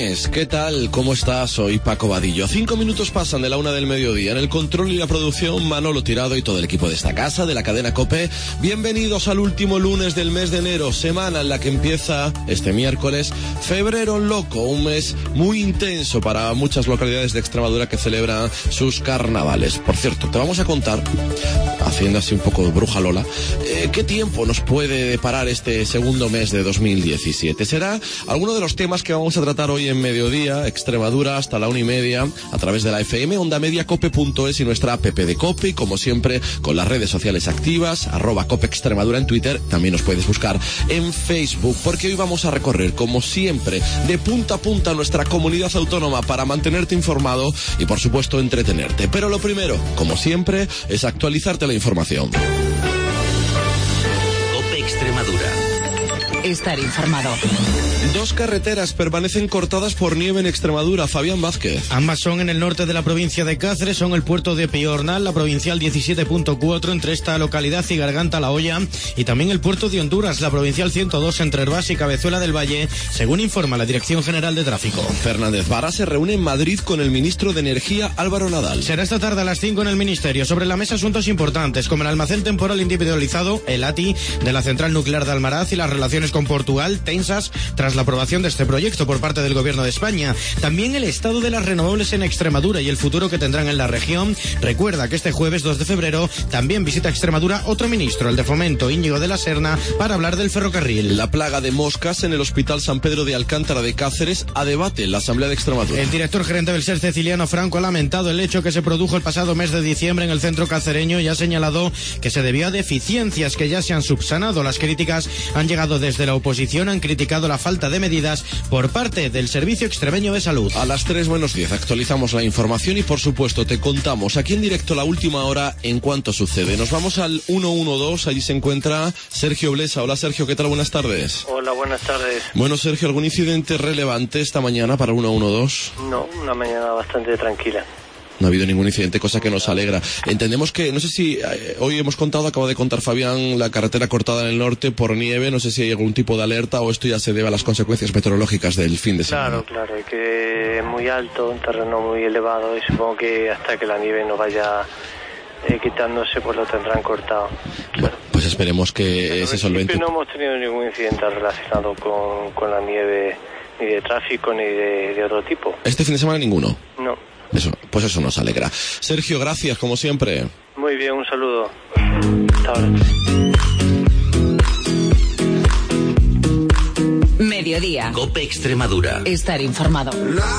lunes, ¿qué tal? ¿Cómo estás? Soy Paco Vadillo. 5 minutos pasan de la 1 del mediodía. En el control y la producción, Manolo Tirado y todo el equipo de esta casa, de la cadena COPE. Bienvenidos al último lunes del mes de enero, semana en la que empieza este miércoles Febrero Loco, un mes muy intenso para muchas localidades de Extremadura que celebran sus carnavales. Por cierto, te vamos a contar, haciendo así un poco de bruja Lola, qué tiempo nos puede deparar este segundo mes de 2017. Será alguno de los temas que vamos a tratar hoy en mediodía, Extremadura hasta la 1:30, a través de la FM, ondamediacope.es y nuestra app de COPE, y como siempre con las redes sociales activas, @COPE Extremadura en Twitter, también nos puedes buscar en Facebook, porque hoy vamos a recorrer, como siempre, de punta a punta nuestra comunidad autónoma para mantenerte informado y, por supuesto, entretenerte. Pero lo primero, como siempre, es actualizarte la información. COPE Extremadura. Estar informado. 2 carreteras permanecen cortadas por nieve en Extremadura. Fabián Vázquez. Ambas son en el norte de la provincia de Cáceres, son el puerto de Piornal, la provincial 17.4 entre esta localidad y Garganta La Olla, y también el puerto de Honduras, la provincial 102 entre Herbás y Cabezuela del Valle, según informa la Dirección General de Tráfico. Fernández Vara se reúne en Madrid con el ministro de Energía, Álvaro Nadal. Será esta tarde a las 5 en el Ministerio. Sobre la mesa asuntos importantes como el almacén temporal individualizado, el ATI, de la central nuclear de Almaraz y las relaciones con Portugal, tensas tras la aprobación de este proyecto por parte del Gobierno de España. También el estado de las renovables en Extremadura y el futuro que tendrán en la región. Recuerda que este jueves 2 de febrero también visita Extremadura otro ministro, el de Fomento, Íñigo de la Serna, para hablar del ferrocarril. La plaga de moscas en el Hospital San Pedro de Alcántara de Cáceres a debate en la Asamblea de Extremadura. El director gerente del SER, Ceciliano Franco, ha lamentado el hecho que se produjo el pasado mes de diciembre en el centro cacereño y ha señalado que se debió a deficiencias que ya se han subsanado. Las críticas han llegado desde la oposición, han criticado la falta de medidas por parte del Servicio Extremeño de Salud. A las 3:10 actualizamos la información y, por supuesto, te contamos aquí en directo la última hora en cuanto sucede. Nos vamos al 112, allí se encuentra Sergio Blesa. Hola Sergio, ¿qué tal? Buenas tardes. Hola, buenas tardes. Bueno Sergio, ¿algún incidente relevante esta mañana para el 112? No, una mañana bastante tranquila. No ha habido ningún incidente, cosa que nos alegra. Entendemos que, no sé si hoy hemos contado, acaba de contar Fabián, la carretera cortada en el norte por nieve. No sé si hay algún tipo de alerta o esto ya se debe a las consecuencias meteorológicas del fin de semana. Claro, que es muy alto, un terreno muy elevado y supongo que hasta que la nieve no vaya quitándose, pues lo tendrán cortado. Bueno, pues esperemos que ese solvente. No hemos tenido ningún incidente relacionado con la nieve, ni de tráfico, ni de otro tipo. ¿Este fin de semana ninguno? No. Pues eso nos alegra. Sergio, gracias, como siempre. Muy bien, un saludo. Hasta ahora. Mediodía. COPE Extremadura. Estar informado.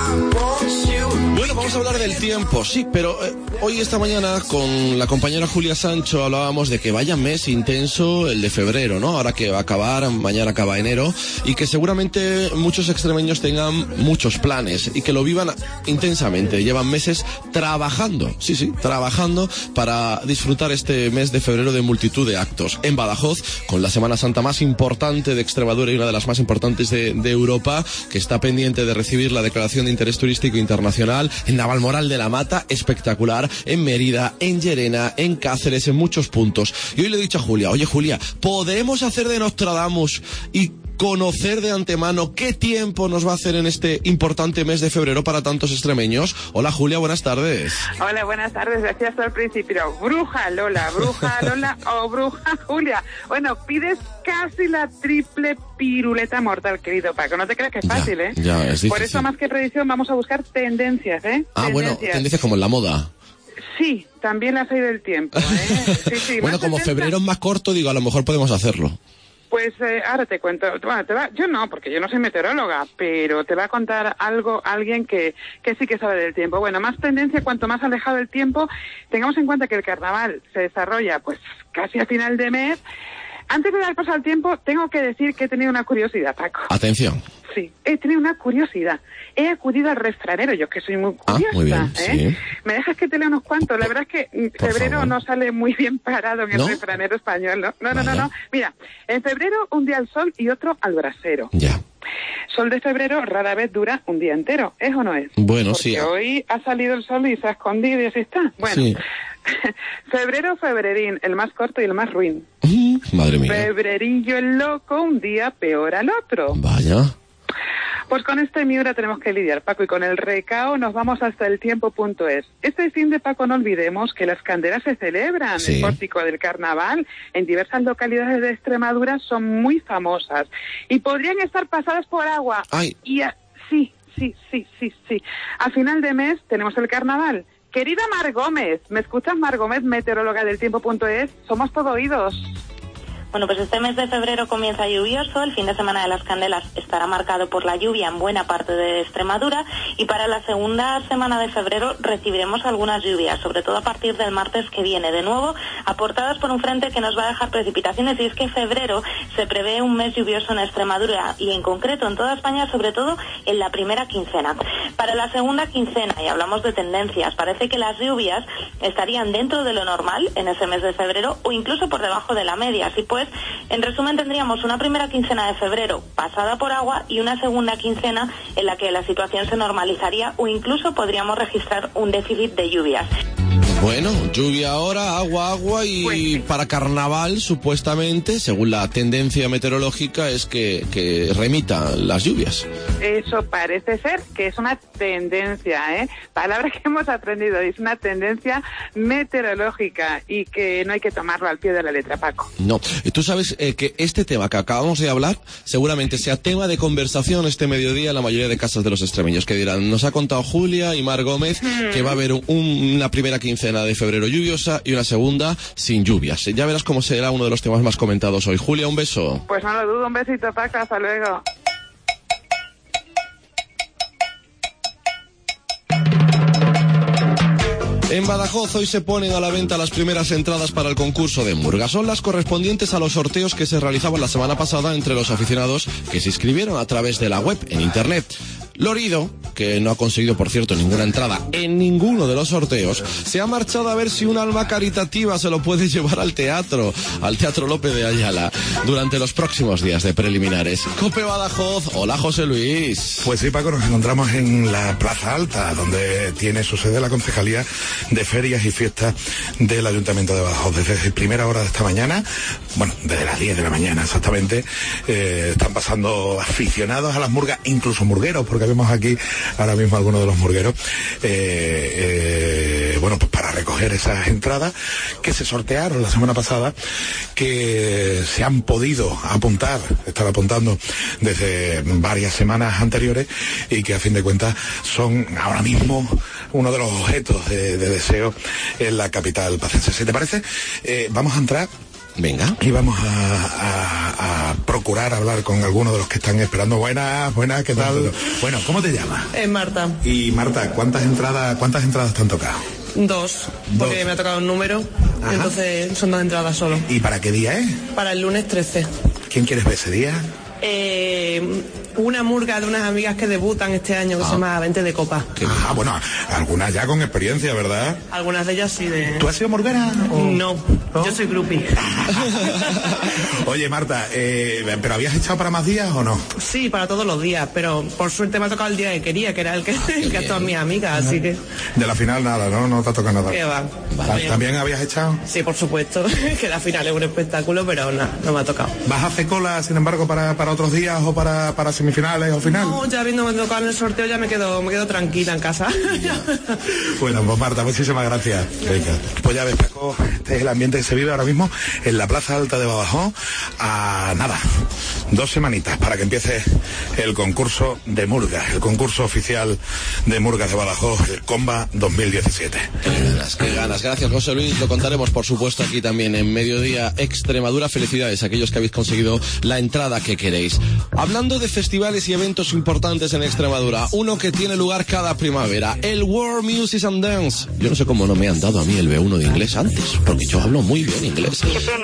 Bueno, vamos a hablar del tiempo, sí, pero hoy esta mañana con la compañera Julia Sancho hablábamos de que vaya mes intenso el de febrero, ¿no? Ahora que va a acabar, mañana acaba enero, y que seguramente muchos extremeños tengan muchos planes y que lo vivan intensamente. Llevan meses trabajando, trabajando para disfrutar este mes de febrero de multitud de actos. En Badajoz, con la Semana Santa más importante de Extremadura y una de las más importantes de Europa, que está pendiente de recibir la declaración de interés turístico internacional. En Navalmoral de la Mata, espectacular. En Mérida, en Llerena, en Cáceres, en muchos puntos. Y hoy le he dicho a Julia, oye Julia, ¿podemos hacer de Nostradamus y conocer de antemano qué tiempo nos va a hacer en este importante mes de febrero para tantos extremeños? Hola Julia, buenas tardes. Hola, buenas tardes. Decías al principio, bruja Lola o bruja Julia. Bueno, pides casi la triple piruleta mortal, querido Paco. No te creas que es fácil, ¿eh? Ya, es difícil. Por eso, más que predicción, vamos a buscar tendencias, ¿eh? Bueno, tendencias como en la moda. Sí, también las hay del tiempo, ¿eh? Sí, bueno, como febrero es más corto, digo, a lo mejor podemos hacerlo. Pues ahora te cuento, bueno, yo no, porque yo no soy meteoróloga, pero te va a contar algo alguien que sí que sabe del tiempo. Bueno, más tendencia, cuanto más alejado del tiempo, tengamos en cuenta que el carnaval se desarrolla pues casi a final de mes. Antes de dar paso al tiempo, tengo que decir que he tenido una curiosidad, Paco. Atención. Sí, he tenido una curiosidad. He acudido al refranero, yo que soy muy curiosa. Muy bien, sí. ¿Me dejas que te lea unos cuantos? La verdad es que febrero no sale muy bien parado en el refranero español, ¿no? No. Mira, en febrero un día al sol y otro al brasero. Ya. Sol de febrero rara vez dura un día entero, ¿es o no es? Bueno, porque sí. Hoy ha salido el sol y se ha escondido y así está. Bueno, sí. Febrero, febrerín, el más corto y el más ruin. Madre mía. Febrerillo el loco, un día peor al otro. Vaya. Pues con este Miura tenemos que lidiar, Paco, y con el recao nos vamos hasta eltiempo.es. Este fin de, Paco, no olvidemos que las candelas se celebran. Sí. El pórtico del carnaval en diversas localidades de Extremadura son muy famosas y podrían estar pasadas por agua. Ay. Y sí. A final de mes tenemos el carnaval. Querida Mar Gómez, ¿me escuchas, Mar Gómez, meteoróloga del tiempo.es? Somos todo oídos. Bueno, pues este mes de febrero comienza lluvioso, el fin de semana de las Candelas estará marcado por la lluvia en buena parte de Extremadura y para la segunda semana de febrero recibiremos algunas lluvias, sobre todo a partir del martes que viene, de nuevo aportadas por un frente que nos va a dejar precipitaciones y es que febrero se prevé un mes lluvioso en Extremadura y en concreto en toda España, sobre todo en la primera quincena. Para la segunda quincena, y hablamos de tendencias, parece que las lluvias estarían dentro de lo normal en ese mes de febrero o incluso por debajo de la media, así pues, en resumen, tendríamos una primera quincena de febrero pasada por agua y una segunda quincena en la que la situación se normalizaría o incluso podríamos registrar un déficit de lluvias. Bueno, lluvia ahora, agua y Pues sí. para carnaval, supuestamente, según la tendencia meteorológica, es que remita las lluvias. Eso parece ser que es una tendencia, ¿eh? Palabra que hemos aprendido, es una tendencia meteorológica y que no hay que tomarlo al pie de la letra, Paco. No, tú sabes que este tema que acabamos de hablar seguramente sea tema de conversación este mediodía en la mayoría de casas de los extremeños, que dirán, nos ha contado Julia y Mar Gómez que va a haber una primera quincena de febrero lluviosa y una segunda sin lluvias. Ya verás cómo será uno de los temas más comentados hoy. Julia, un beso. Pues no lo dudo, un besito, Paco, hasta luego. En Badajoz hoy se ponen a la venta las primeras entradas para el concurso de Murga. Son las correspondientes a los sorteos que se realizaban la semana pasada entre los aficionados que se inscribieron a través de la web en internet. Lorido, que no ha conseguido, por cierto, ninguna entrada en ninguno de los sorteos, se ha marchado a ver si un alma caritativa se lo puede llevar al Teatro López de Ayala, durante los próximos días de preliminares. Cope Badajoz, hola José Luis. Pues sí, Paco, nos encontramos en la Plaza Alta, donde tiene su sede la Concejalía de Ferias y Fiestas del Ayuntamiento de Badajoz. Desde primera hora de esta mañana, bueno, desde las 10 de la mañana exactamente, están pasando aficionados a las murgas, incluso murgueros, porque vemos aquí ahora mismo algunos de los murgueros, bueno, pues para recoger esas entradas que se sortearon la semana pasada, que se han podido estar apuntando desde varias semanas anteriores y que a fin de cuentas son ahora mismo uno de los objetos de deseo en la capital pacense. Si te parece, vamos a entrar. Venga. Y vamos a procurar hablar con algunos de los que están esperando. Buenas, ¿qué tal? Bueno, ¿cómo te llamas? Marta. Y Marta, ¿cuántas entradas te han tocado? Dos, porque me ha tocado un número, entonces son 2 entradas solo. ¿Y para qué día es? Para el lunes 13. ¿Quién quieres ver ese día? Una murga de unas amigas que debutan este año que se llama 20 de Copa. Bueno, algunas ya con experiencia, ¿verdad? Algunas de ellas sí de... ¿Tú has sido murguera? No, yo soy groupie. Oye, Marta, ¿pero habías echado para más días o no? Sí, para todos los días, pero por suerte me ha tocado el día que quería, que era el que a todas mis amigas, así que... De la final nada, ¿no? No te ha tocado nada. ¿Qué va? ¿También habías echado? Sí, por supuesto, que la final es un espectáculo, pero no me ha tocado. ¿Vas a hacer cola, sin embargo, para otros días o para semifinales o final? No, ya habiéndome tocado en el sorteo ya me quedo tranquila en casa. Bueno, pues Marta, muchísimas gracias. Venga. Pues ya ves, Paco, este es el ambiente que se vive ahora mismo en la Plaza Alta de Badajoz. A nada, 2 semanitas para que empiece el concurso de murgas, el concurso oficial de murgas de Badajoz, el Comba 2017. Qué ganas. Gracias, José Luis. Lo contaremos, por supuesto, aquí también en Mediodía Extremadura. Felicidades a aquellos que habéis conseguido la entrada que queréis. Hablando de festivales y eventos importantes en Extremadura, uno que tiene lugar cada primavera, el World Music and Dance. Yo no sé cómo no me han dado a mí el B1 de inglés antes, porque yo hablo muy bien inglés.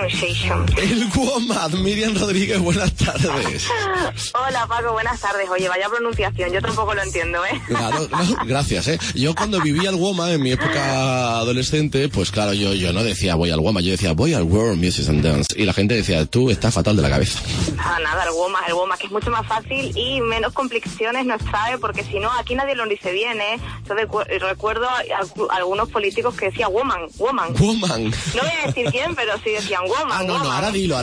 El WOMAD. Miriam Rodríguez, buenas tardes. Hola, Paco, buenas tardes. Oye, vaya pronunciación, yo tampoco lo entiendo, ¿eh? Claro, no, gracias, ¿eh? Yo cuando vivía el WOMAD en mi época adolescente, pues claro, yo no decía voy al WOMAD, yo decía voy al World Music and Dance. Y la gente decía, tú estás fatal de la cabeza. Nada, el WOMAD, que es mucho más fácil y menos complicaciones nos trae, porque si no, aquí nadie lo dice bien, ¿eh? Yo recuerdo a algunos políticos que decían woman. Woman. No voy a decir quién, pero sí decían woman. No, ahora dilo.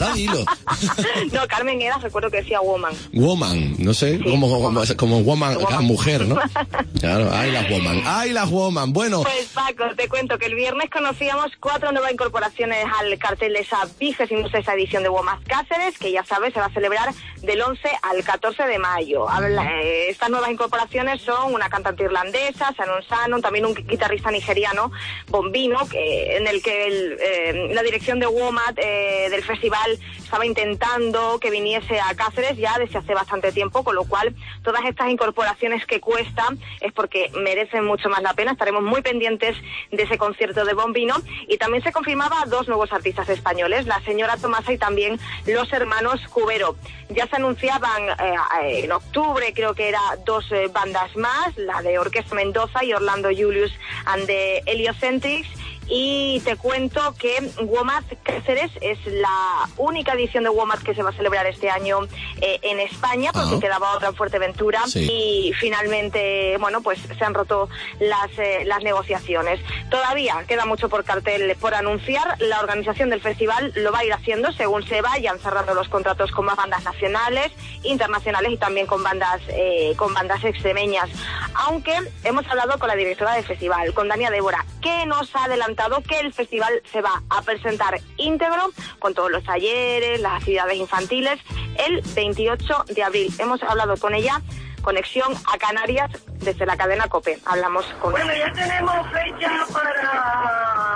No, Carmen Eras recuerdo que decía woman. Woman, no sé, sí, como woman, mujer, ¿no? Claro, ¡ay, las woman! Bueno. Pues Paco, te cuento que el viernes conocíamos 4 nuevas incorporaciones al cartel de esa 26ª edición de WOMAD Cáceres, que ya sabes, se va a celebrar del 11 al 14 de mayo. Estas nuevas incorporaciones son una cantante irlandesa, Shannon Shannon, también un guitarrista nigeriano, Bombino, en el que la dirección de WOMAD del festival estaba intentando que viniese a Cáceres ya desde hace bastante tiempo, con lo cual todas estas incorporaciones que cuestan es porque merecen mucho más la pena. Estaremos muy pendientes de ese concierto de Bombino, y también se confirmaba 2 nuevos artistas españoles, la señora Tomasa y también los hermanos Cubero. Ya se anunciaban en octubre, creo que era 2 bandas más, la de Orquesta Mendoza y Orlando Julius and the Heliocentrics. Y te cuento que WOMAD Cáceres es la única edición de WOMAD que se va a celebrar este año en España, porque quedaba otra en Fuerteventura, sí. Y finalmente, pues se han roto las negociaciones. Todavía queda mucho por cartel por anunciar. La organización del festival lo va a ir haciendo según se vayan cerrando los contratos con más bandas nacionales, internacionales y también con bandas extremeñas. Aunque hemos hablado con la directora del festival, con Dania Débora, que nos ha adelantado que el festival se va a presentar íntegro con todos los talleres, las actividades infantiles, el 28 de abril. Hemos hablado con ella, conexión a Canarias desde la cadena COPE. Hablamos con ella. Bueno, ya tenemos fecha para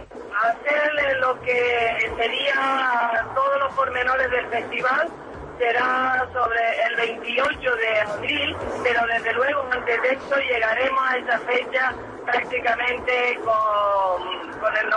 hacerle lo que sería todos los pormenores del festival. Será sobre el 28 de abril, pero desde luego antes de esto llegaremos a esa fecha prácticamente con el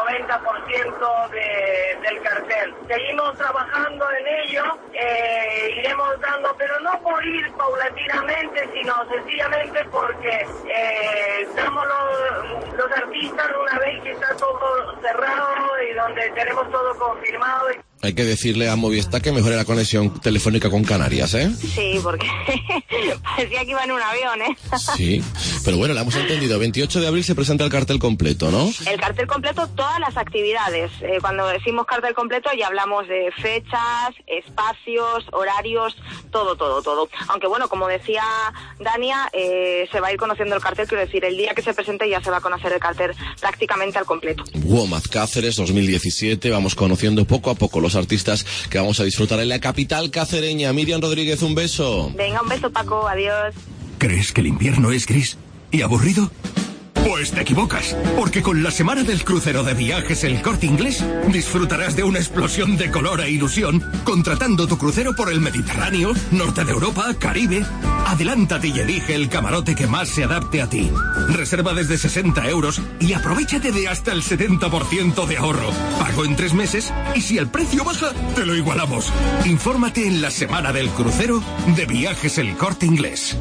90% del cartel. Seguimos trabajando en ello, iremos dando, pero no por ir paulatinamente, sino sencillamente porque damos los artistas una vez que está todo cerrado y donde tenemos todo confirmado. Hay que decirle a Movistar que mejore la conexión telefónica con Canarias, ¿eh? Sí, porque parecía que iba en un avión, ¿eh? Sí, pero bueno, la hemos entendido. 28 de abril se presenta el cartel completo, ¿no? El cartel completo, todas las actividades. Cuando decimos cartel completo ya hablamos de fechas, espacios, horarios, todo. Aunque bueno, como decía Dania, se va a ir conociendo el cartel, quiero decir, el día que se presente ya se va a conocer el cartel prácticamente al completo. WOMAD Cáceres 2017, vamos conociendo poco a poco los artistas que vamos a disfrutar en la capital cacereña. Miriam Rodríguez, un beso. Venga, un beso, Paco, adiós. ¿Crees que el invierno es gris y aburrido? Pues te equivocas, porque con la semana del crucero de Viajes El Corte Inglés disfrutarás de una explosión de color e ilusión contratando tu crucero por el Mediterráneo, norte de Europa, Caribe. Adelántate y elige el camarote que más se adapte a ti. Reserva desde 60 euros y aprovéchate de hasta el 70% de ahorro. Pago en 3 meses y si el precio baja, te lo igualamos. Infórmate en la semana del crucero de Viajes El Corte Inglés.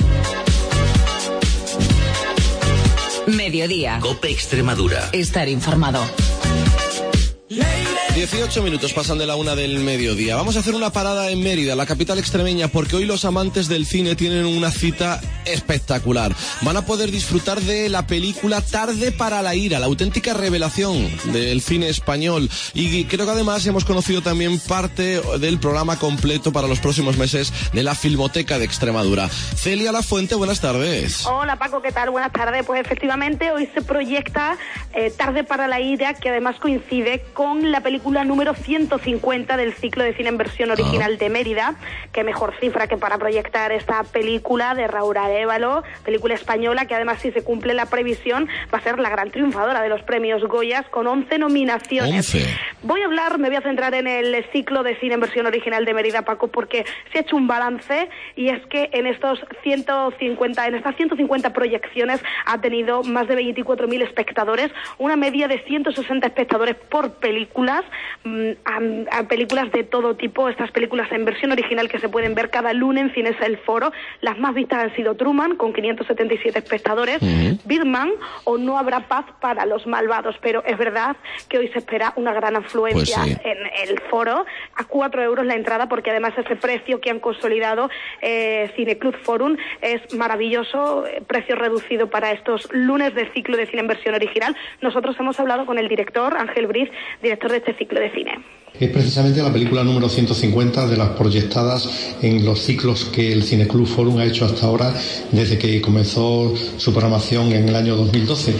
Mediodía. COPE Extremadura. Estar informado. 18 minutos pasan de la 1 del mediodía. Vamos a hacer una parada en Mérida, la capital extremeña, porque hoy los amantes del cine tienen una cita espectacular. Van a poder disfrutar de la película Tarde para la ira, la auténtica revelación del cine español. Y creo que además hemos conocido también parte del programa completo para los próximos meses de la Filmoteca de Extremadura. Celia Lafuente, buenas tardes. Hola Paco, ¿qué tal? Buenas tardes. Pues efectivamente hoy se proyecta Tarde para la ira, que además coincide con la película número 150 del ciclo de cine en versión original de Mérida. Qué mejor cifra que para proyectar esta película de Raúl Arévalo, película española que además, si se cumple la previsión, va a ser la gran triunfadora de los premios Goyas con 11 nominaciones. 11. Me voy a centrar en el ciclo de cine en versión original de Mérida, Paco, porque se ha hecho un balance y es que en estas 150 proyecciones ha tenido más de 24.000 espectadores, una media de 160 espectadores por películas. a películas de todo tipo, estas películas en versión original que se pueden ver cada lunes en Cines El Foro. Las más vistas han sido Truman, con 577 espectadores, Birdman o No habrá paz para los malvados, pero es verdad que hoy se espera una gran afluencia en El Foro, a 4 euros la entrada, porque además ese precio que han consolidado Cineclub Forum es maravilloso, precio reducido para estos lunes de ciclo de cine en versión original. Nosotros hemos hablado con el director, Ángel Briz, director de este ciclo de cine. Es precisamente la película número 150 de las proyectadas en los ciclos que el Cineclub Forum ha hecho hasta ahora, desde que comenzó su programación en el año 2012.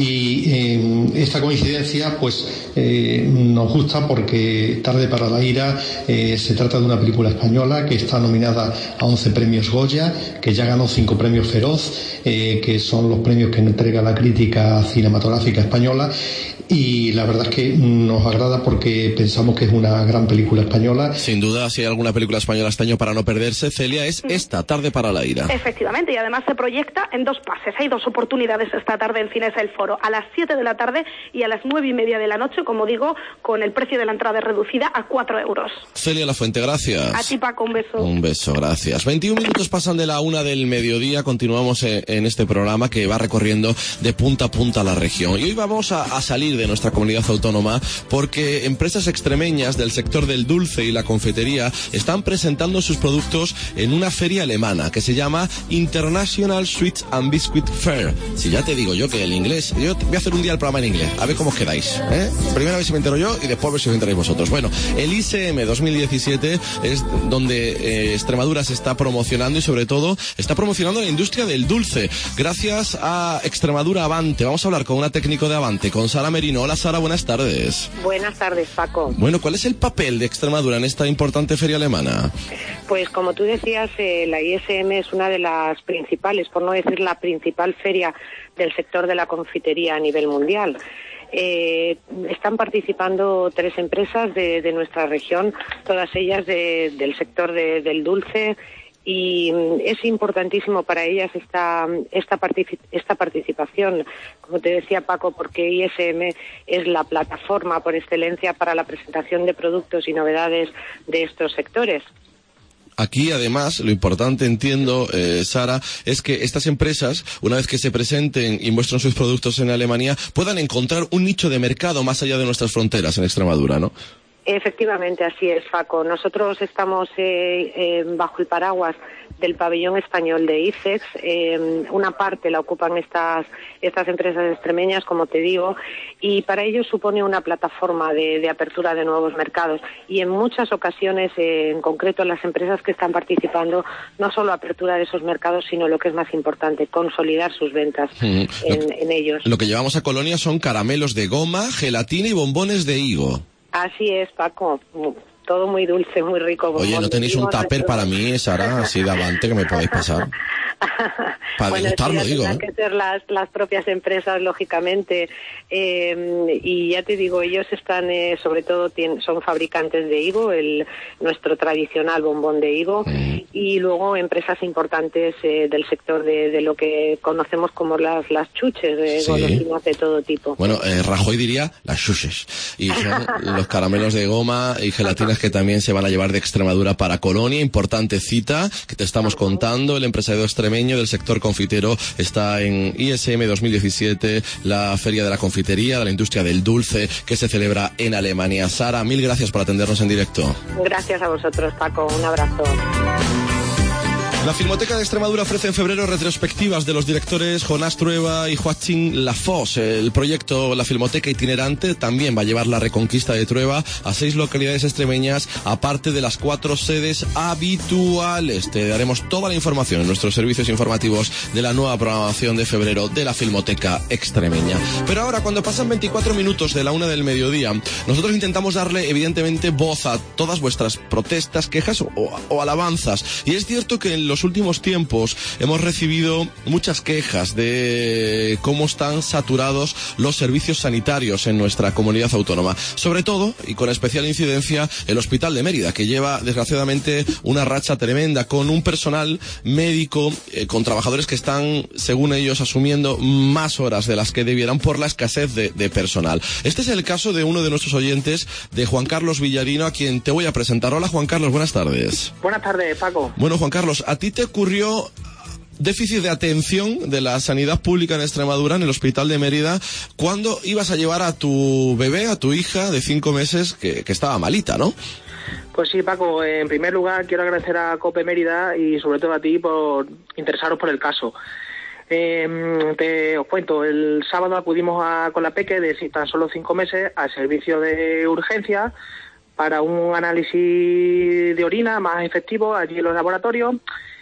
Y esta coincidencia pues nos gusta porque Tarde para la ira se trata de una película española que está nominada a 11 premios Goya, que ya ganó 5 premios Feroz, que son los premios que entrega la crítica cinematográfica española. Y la verdad es que nos agrada porque pensamos que es una gran película española. Sin duda, si hay alguna película española este año para no perderse, Celia, es esta, Tarde para la ira. Efectivamente, y además se proyecta en 2 pases. Hay 2 oportunidades esta tarde en Cines El Foro, a las 7 de la tarde y a las 9:30 de la noche, como digo, con el precio de la entrada reducida a 4 euros. Celia Lafuente, gracias. A ti, Paco, un beso. Un beso, gracias. 21 minutos pasan de la 1 del mediodía, continuamos en este programa que va recorriendo de punta a punta la región. Y hoy vamos a salir de nuestra comunidad autónoma porque empresas extremeñas del sector del dulce y la confitería están presentando sus productos en una feria alemana que se llama International Sweets and Biscuit Fair. Si ya te digo yo que el inglés, yo voy a hacer un día el programa en inglés, a ver cómo os quedáis, Primero a ver si me entero yo y después a ver si os enteráis vosotros. Bueno, el ISM 2017 es donde Extremadura se está promocionando y sobre todo está promocionando la industria del dulce gracias a Extremadura Avante. Vamos a hablar con una técnico de Avante, con Sara Merino. Hola Sara, buenas tardes. Buenas tardes, Paco. Bueno, ¿cuál es el papel de Extremadura en esta importante feria alemana? Pues como tú decías, la ISM es una de las principales, por no decir la principal feria del sector de la confitería a nivel mundial. Están participando 3 empresas de nuestra región, todas ellas del sector del dulce, y es importantísimo para ellas esta participación, como te decía Paco, porque ISM es la plataforma por excelencia para la presentación de productos y novedades de estos sectores. Aquí, además, lo importante, entiendo, Sara, es que estas empresas, una vez que se presenten y muestren sus productos en Alemania, puedan encontrar un nicho de mercado más allá de nuestras fronteras en Extremadura, ¿no? Efectivamente, así es, Paco. Nosotros estamos bajo el paraguas del pabellón español de ICEX. Una parte la ocupan estas empresas extremeñas, como te digo, y para ellos supone una plataforma de apertura de nuevos mercados. Y en muchas ocasiones, en concreto las empresas que están participando, no solo apertura de esos mercados, sino lo que es más importante, consolidar sus ventas en ellos. Lo que llevamos a Colonia son caramelos de goma, gelatina y bombones de higo. Así es, Paco. Todo muy dulce, muy rico. Oye, ¿no tenéis un tupper para mí, Sara, así de Avante, que me podáis pasar? Para degustarlo, digo. Tendrán que ser las propias empresas, lógicamente. Y ya te digo, ellos están, sobre todo, son fabricantes de higo, nuestro tradicional bombón de higo, y luego empresas importantes del sector de lo que conocemos como las chuches, de golosinas de todo tipo. Bueno, Rajoy diría las chuches. Y son los caramelos de goma y gelatinas que también se van a llevar de Extremadura para Colonia. Importante cita que te estamos contando. El empresario extremeño del sector confitero está en ISM 2017, la feria de la confitería, de la industria del dulce, que se celebra en Alemania. Sara, mil gracias por atendernos en directo. Gracias a vosotros, Paco. Un abrazo. La Filmoteca de Extremadura ofrece en febrero retrospectivas de los directores Jonás Trueba y Joaquín Lafos. El proyecto La Filmoteca Itinerante también va a llevar la reconquista de Trueba a 6 localidades extremeñas, aparte de las 4 sedes habituales. Te daremos toda la información en nuestros servicios informativos de la nueva programación de febrero de la Filmoteca extremeña. Pero ahora, cuando pasan 24 minutos de la 1 del mediodía, nosotros intentamos darle, evidentemente, voz a todas vuestras protestas, quejas o alabanzas. Y es cierto que en los últimos tiempos hemos recibido muchas quejas de cómo están saturados los servicios sanitarios en nuestra comunidad autónoma. Sobre todo, y con especial incidencia, el Hospital de Mérida, que lleva desgraciadamente una racha tremenda, con un personal médico, con trabajadores que están, según ellos, asumiendo más horas de las que debieran por la escasez de personal. Este es el caso de uno de nuestros oyentes, de Juan Carlos Villarino, a quien te voy a presentar. Hola, Juan Carlos, buenas tardes. Buenas tardes, Paco. Bueno, Juan Carlos, ¿a ti te ocurrió déficit de atención de la sanidad pública en Extremadura, en el Hospital de Mérida, cuando ibas a llevar a tu bebé, a tu hija de 5 meses, que estaba malita, ¿no? Pues sí, Paco, en primer lugar quiero agradecer a COPE Mérida y sobre todo a ti por interesaros por el caso. Os cuento, el sábado acudimos con la peque de tan solo 5 meses al servicio de urgencia para un análisis de orina más efectivo allí en los laboratorios.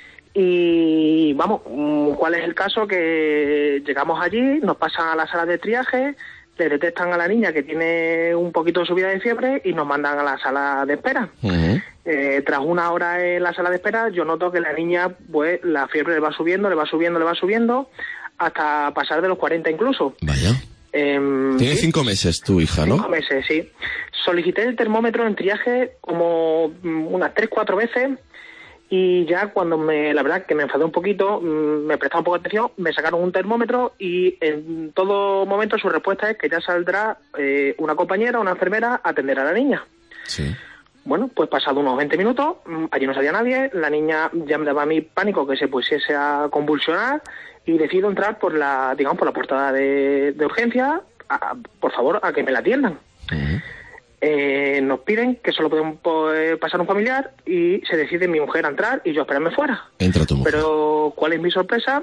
Y vamos, ¿cuál es el caso? Que llegamos allí, nos pasan a la sala de triaje, le detectan a la niña que tiene un poquito de subida de fiebre y nos mandan a la sala de espera. Uh-huh. Tras una hora en la sala de espera, yo noto que la niña, pues, la fiebre le va subiendo, hasta pasar de los 40 incluso. Vaya. Tiene 5 meses tu hija, ¿no? 5 meses, sí. Solicité el termómetro en triaje como unas 3-4 veces. Y ya cuando la verdad que me enfadé un poquito, me prestaba un poco de atención, me sacaron un termómetro y en todo momento su respuesta es que ya saldrá una compañera, una enfermera a atender a la niña. Sí. Bueno, pues pasado unos 20 minutos, allí no salía nadie, la niña ya me daba a mí pánico que se pusiese a convulsionar y decido entrar por la puerta de urgencia, por favor, a que me la atiendan. Uh-huh. Nos piden que solo podemos pasar un familiar y se decide mi mujer a entrar y yo a esperarme fuera. Entra tu mujer. Pero ¿cuál es mi sorpresa?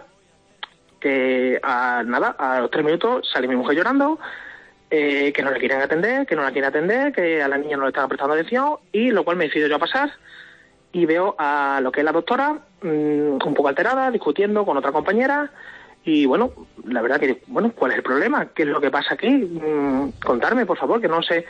Que a los 3 minutos sale mi mujer llorando, que no le quieren atender, que no la quieren atender, que a la niña no le estaban prestando atención, y lo cual me decido yo a pasar y veo a lo que es la doctora un poco alterada, discutiendo con otra compañera. Y bueno, la verdad que, ¿cuál es el problema? ¿Qué es lo que pasa aquí? Contarme, por favor, que no sé.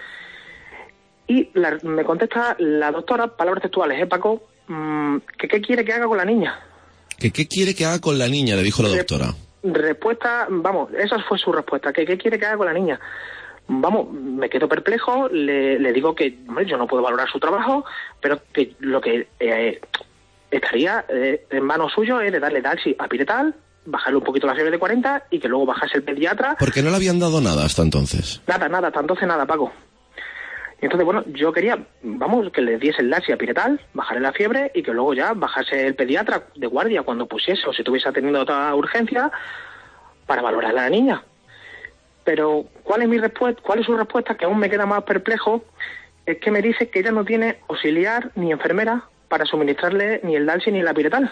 Y me contesta la doctora, palabras textuales, Paco, que qué quiere que haga con la niña. ¿Que qué quiere que haga con la niña? Le dijo la doctora. Respuesta, esa fue su respuesta, que qué quiere que haga con la niña. Me quedo perplejo, le digo que yo no puedo valorar su trabajo, pero que lo que estaría en manos suyo es de darle Dalsi a Piretal, bajarle un poquito la fiebre de 40 y que luego bajase el pediatra. ¿Por qué no le habían dado nada hasta entonces? Nada, hasta entonces nada, Paco. Y entonces, yo quería, que le diese el Dalsi a Piretal, bajarle la fiebre y que luego ya bajase el pediatra de guardia cuando pusiese o si estuviese atendiendo otra urgencia para valorar a la niña. Pero, ¿cuál es su respuesta? Que aún me queda más perplejo, es que me dice que ella no tiene auxiliar ni enfermera para suministrarle ni el Dalsi ni la Piretal.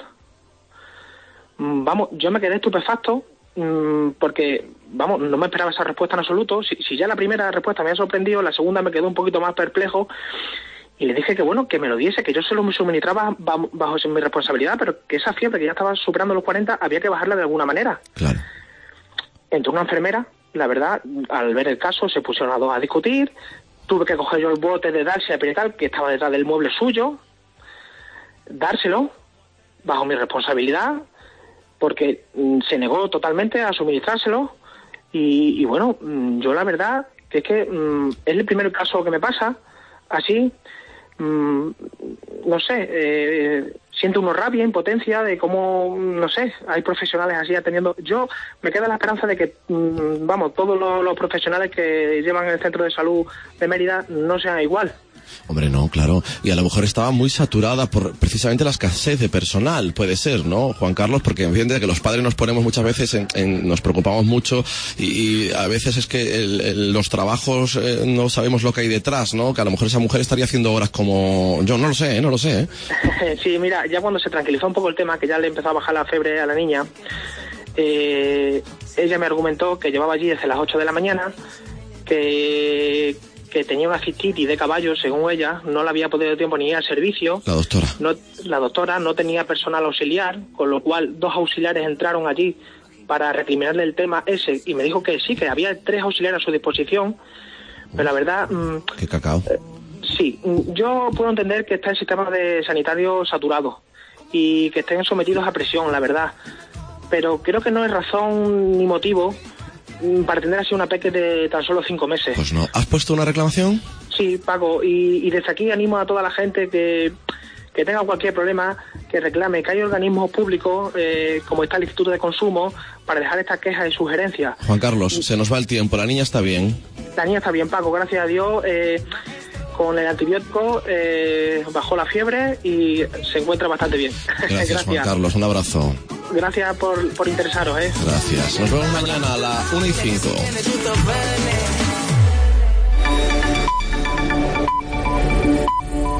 Yo me quedé estupefacto porque, no me esperaba esa respuesta en absoluto. Si ya la primera respuesta me ha sorprendido, la segunda me quedó un poquito más perplejo y le dije que me lo diese, que yo se lo suministraba bajo mi responsabilidad, pero que esa fiebre que ya estaba superando los 40 había que bajarla de alguna manera. Claro. Entró una enfermera, la verdad, al ver el caso se pusieron las dos a discutir, tuve que coger yo el bote de Dalsi a Piretal que estaba detrás del mueble suyo, dárselo bajo mi responsabilidad, porque se negó totalmente a suministrárselo y yo la verdad que es el primer caso que me pasa así, siento una rabia, impotencia de cómo, hay profesionales así atendiendo. Yo me queda la esperanza de que, todos los profesionales que llevan el centro de salud de Mérida no sean igual. Hombre, no, claro. Y a lo mejor estaba muy saturada por precisamente la escasez de personal, puede ser, ¿no, Juan Carlos? Porque entiende que los padres nos ponemos muchas veces nos preocupamos mucho y a veces es que los trabajos no sabemos lo que hay detrás, ¿no? Que a lo mejor esa mujer estaría haciendo horas como yo, no lo sé. Sí, mira, ya cuando se tranquilizó un poco el tema, que ya le empezó a bajar la fiebre a la niña, ella me argumentó que llevaba allí desde las 8 de la mañana, que tenía una cistitis de caballo, según ella, no le había podido tiempo ni ir al servicio. La doctora no tenía personal auxiliar, con lo cual 2 auxiliares entraron allí para recriminarle el tema ese, y me dijo que sí, que había 3 auxiliares a su disposición, pero la verdad... ¡Qué cacao! Sí, yo puedo entender que está el sistema sanitario saturado, y que estén sometidos a presión, la verdad. Pero creo que no es razón ni motivo para tener así una peque de tan solo 5 meses. Pues no. ¿Has puesto una reclamación? Sí, Paco, y desde aquí animo a toda la gente que tenga cualquier problema, que reclame, que hay organismos públicos, como está el Instituto de Consumo, para dejar estas quejas y sugerencias. Juan Carlos, se nos va el tiempo, la niña está bien. La niña está bien, Paco, gracias a Dios. Con el antibiótico bajó la fiebre y se encuentra bastante bien. Gracias, Juan Carlos, un abrazo. Gracias por interesaros. Gracias. Nos vemos mañana a la 1:05.